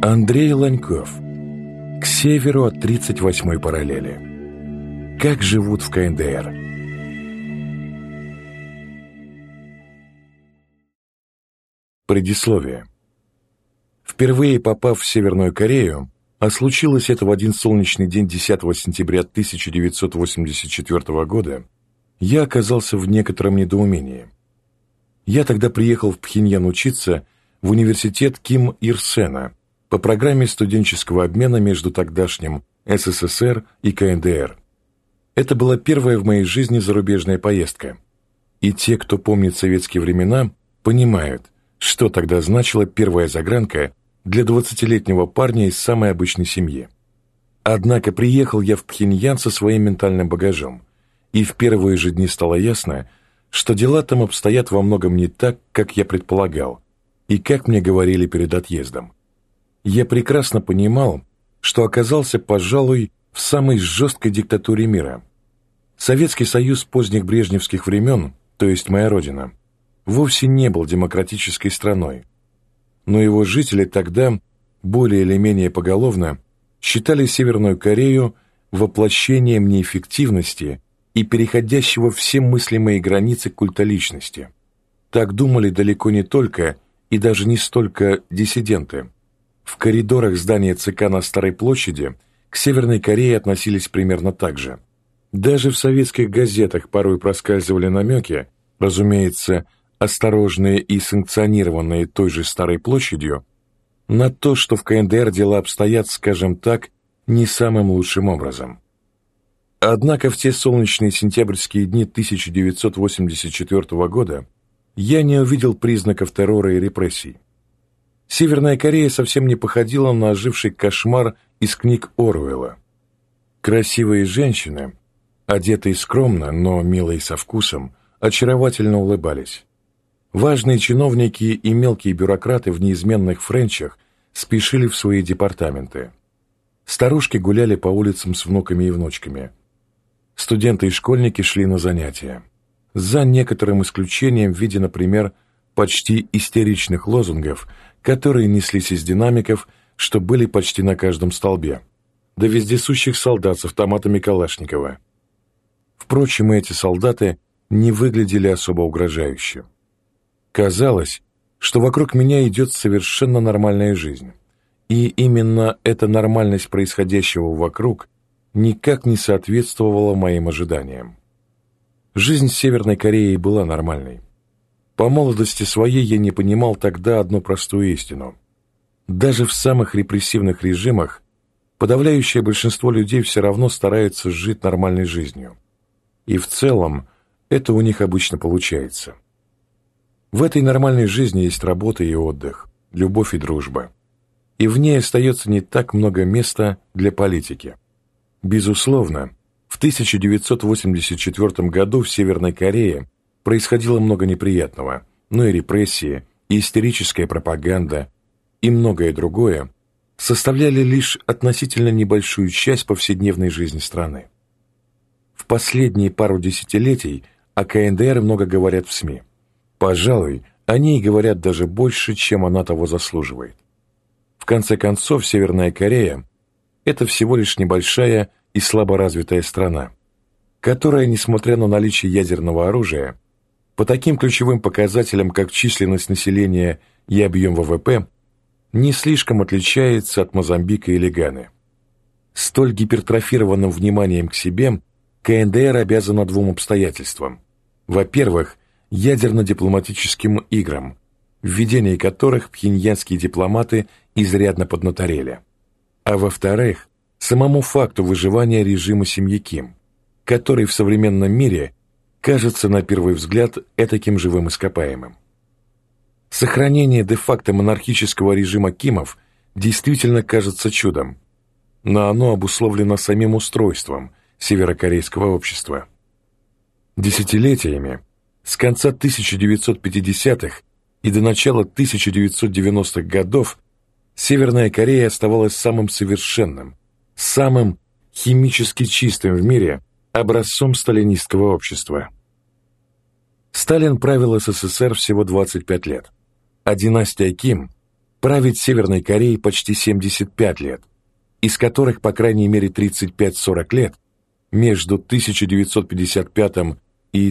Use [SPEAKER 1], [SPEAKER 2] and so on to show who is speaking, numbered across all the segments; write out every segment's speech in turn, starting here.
[SPEAKER 1] Андрей Ланьков. К северу от 38-й параллели. Как живут в КНДР? Предисловие. Впервые попав в Северную Корею, а случилось это в один солнечный день 10 сентября 1984 года, я оказался в некотором недоумении. Я тогда приехал в Пхеньян учиться в университет Ким Ир Сена по программе студенческого обмена между тогдашним СССР и КНДР. Это была первая в моей жизни зарубежная поездка. И те, кто помнит советские времена, понимают, что тогда значила первая загранка для 20-летнего парня из самой обычной семьи. Однако приехал я в Пхеньян со своим ментальным багажом, и в первые же дни стало ясно, что дела там обстоят во многом не так, как я предполагал, и как мне говорили перед отъездом. Я прекрасно понимал, что оказался, пожалуй, в самой жесткой диктатуре мира. Советский Союз поздних брежневских времен, то есть моя родина, вовсе не был демократической страной, но его жители тогда, более или менее поголовно, считали Северную Корею воплощением неэффективности и переходящего все мыслимые границы культа личности. Так думали далеко не только и даже не столько диссиденты. В коридорах здания ЦК на Старой площади к Северной Корее относились примерно так же. Даже в советских газетах порой проскальзывали намеки, разумеется, осторожные и санкционированные той же Старой площадью, на то, что в КНДР дела обстоят, скажем так, не самым лучшим образом. Однако в те солнечные сентябрьские дни 1984 года я не увидел признаков террора и репрессий. Северная Корея совсем не походила на оживший кошмар из книг Оруэлла. Красивые женщины, одетые скромно, но милые со вкусом, очаровательно улыбались. Важные чиновники и мелкие бюрократы в неизменных френчах спешили в свои департаменты. Старушки гуляли по улицам с внуками и внучками. Студенты и школьники шли на занятия. За некоторым исключением в виде, например, почти истеричных лозунгов, которые неслись из динамиков, что были почти на каждом столбе, до вездесущих солдат с автоматами Калашникова. Впрочем, эти солдаты не выглядели особо угрожающе. Казалось, что вокруг меня идет совершенно нормальная жизнь, и именно эта нормальность происходящего вокруг никак не соответствовала моим ожиданиям. Жизнь в Северной Корее была нормальной. По молодости своей я не понимал тогда одну простую истину. Даже в самых репрессивных режимах подавляющее большинство людей все равно стараются жить нормальной жизнью. И в целом это у них обычно получается. В этой нормальной жизни есть работа и отдых, любовь и дружба. И в ней остается не так много места для политики. Безусловно, в 1984 году в Северной Корее происходило много неприятного, но и репрессии, и истерическая пропаганда, и многое другое составляли лишь относительно небольшую часть повседневной жизни страны. В последние пару десятилетий о КНДР много говорят в СМИ. Пожалуй, о ней говорят даже больше, чем она того заслуживает. В конце концов, Северная Корея – это всего лишь небольшая и слаборазвитая страна, которая, несмотря на наличие ядерного оружия, по таким ключевым показателям, как численность населения и объем ВВП, не слишком отличается от Мозамбика или Ганы. Столь гипертрофированным вниманием к себе КНДР обязана двум обстоятельствам. Во-первых, ядерно-дипломатическим играм, в ведении которых пхеньянские дипломаты изрядно поднаторели. А во-вторых, самому факту выживания режима семьи Ким, который в современном мире кажется на первый взгляд этаким живым ископаемым. Сохранение де-факто монархического режима Кимов действительно кажется чудом, но оно обусловлено самим устройством северокорейского общества. Десятилетиями, с конца 1950-х и до начала 1990-х годов, Северная Корея оставалась самым совершенным, самым химически чистым в мире образцом сталинистского общества. Сталин правил СССР всего 25 лет, а династия Ким править Северной Кореей почти 75 лет, из которых по крайней мере 35-40 лет между 1955 и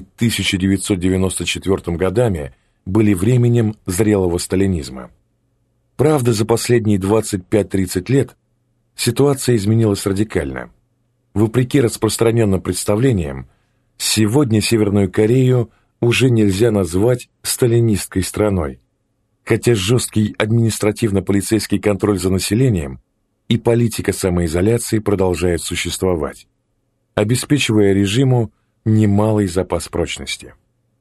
[SPEAKER 1] 1994 годами были временем зрелого сталинизма. Правда, за последние 25-30 лет ситуация изменилась радикально. Вопреки распространенным представлениям, сегодня Северную Корею уже нельзя назвать сталинистской страной, хотя жесткий административно-полицейский контроль за населением и политика самоизоляции продолжают существовать, обеспечивая режиму немалый запас прочности.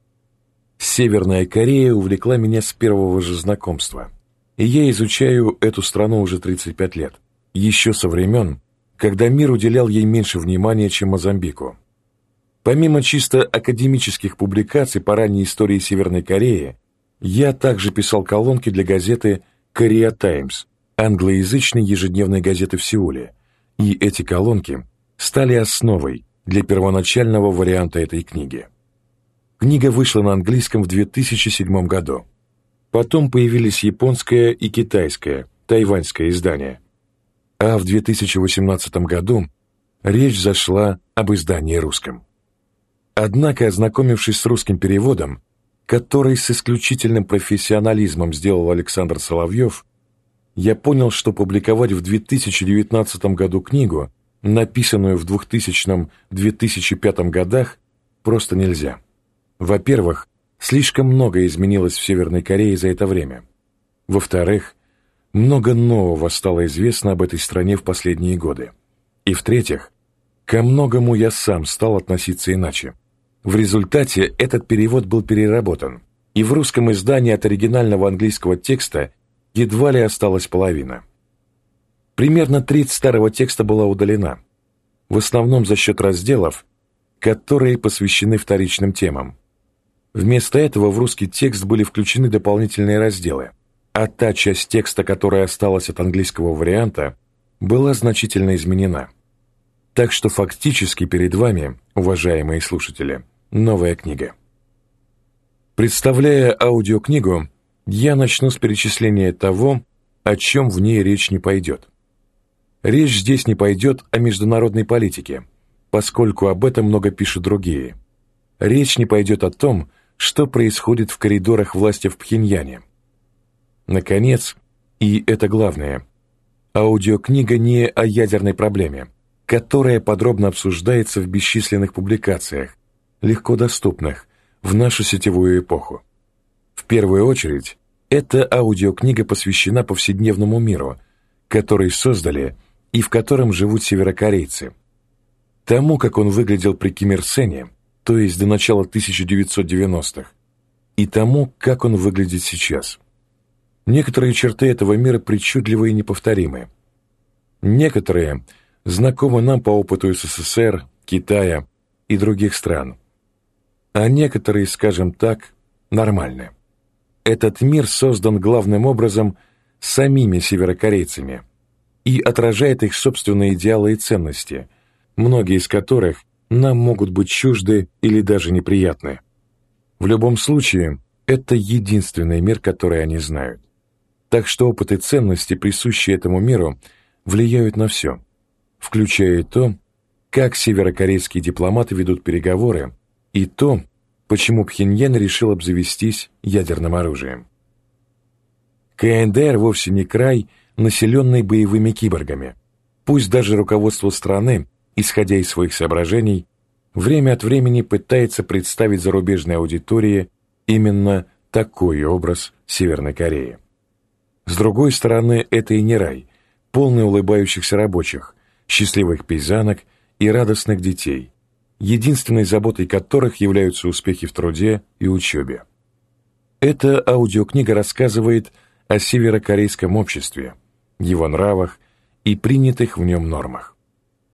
[SPEAKER 1] Северная Корея увлекла меня с первого же знакомства, и я изучаю эту страну уже 35 лет, еще со времен, когда мир уделял ей меньше внимания, чем Мозамбику. Помимо чисто академических публикаций по ранней истории Северной Кореи, я также писал колонки для газеты «Korea Times», англоязычной ежедневной газеты в Сеуле, и эти колонки стали основой для первоначального варианта этой книги. Книга вышла на английском в 2007 году. Потом появились японское и китайское, тайваньское издания. А в 2018 году речь зашла об издании русском. Однако, ознакомившись с русским переводом, который с исключительным профессионализмом сделал Александр Соловьев, я понял, что публиковать в 2019 году книгу, написанную в 2000-2005 годах, просто нельзя. Во-первых, слишком многое изменилось в Северной Корее за это время. Во-вторых, много нового стало известно об этой стране в последние годы. И в-третьих, ко многому я сам стал относиться иначе. В результате этот перевод был переработан, и в русском издании от оригинального английского текста едва ли осталась половина. Примерно треть старого текста была удалена, в основном за счет разделов, которые посвящены вторичным темам. Вместо этого в русский текст были включены дополнительные разделы, а та часть текста, которая осталась от английского варианта, была значительно изменена. Так что фактически перед вами, уважаемые слушатели, новая книга. Представляя аудиокнигу, я начну с перечисления того, о чем в ней речь не пойдет. Речь здесь не пойдет о международной политике, поскольку об этом много пишут другие. Речь не пойдет о том, что происходит в коридорах власти в Пхеньяне. Наконец, и это главное, аудиокнига не о ядерной проблеме, которая подробно обсуждается в бесчисленных публикациях, легко доступных в нашу сетевую эпоху. В первую очередь, эта аудиокнига посвящена повседневному миру, который создали и в котором живут северокорейцы. Тому, как он выглядел при Ким Ир Сене, то есть до начала 1990-х, и тому, как он выглядит сейчас. Некоторые черты этого мира причудливы и неповторимы. Некоторые знакомы нам по опыту СССР, Китая и других стран. А некоторые, скажем так, нормальны. Этот мир создан главным образом самими северокорейцами и отражает их собственные идеалы и ценности, многие из которых нам могут быть чужды или даже неприятны. В любом случае, это единственный мир, который они знают. Так что опыт и ценности, присущие этому миру, влияют на все, включая то, как северокорейские дипломаты ведут переговоры, и то, почему Пхеньян решил обзавестись ядерным оружием. КНДР вовсе не край, населенный боевыми киборгами. Пусть даже руководство страны, исходя из своих соображений, время от времени пытается представить зарубежной аудитории именно такой образ Северной Кореи. С другой стороны, это и не рай, полный улыбающихся рабочих, счастливых пейзанок и радостных детей, единственной заботой которых являются успехи в труде и учебе. Эта аудиокнига рассказывает о северокорейском обществе, его нравах и принятых в нем нормах.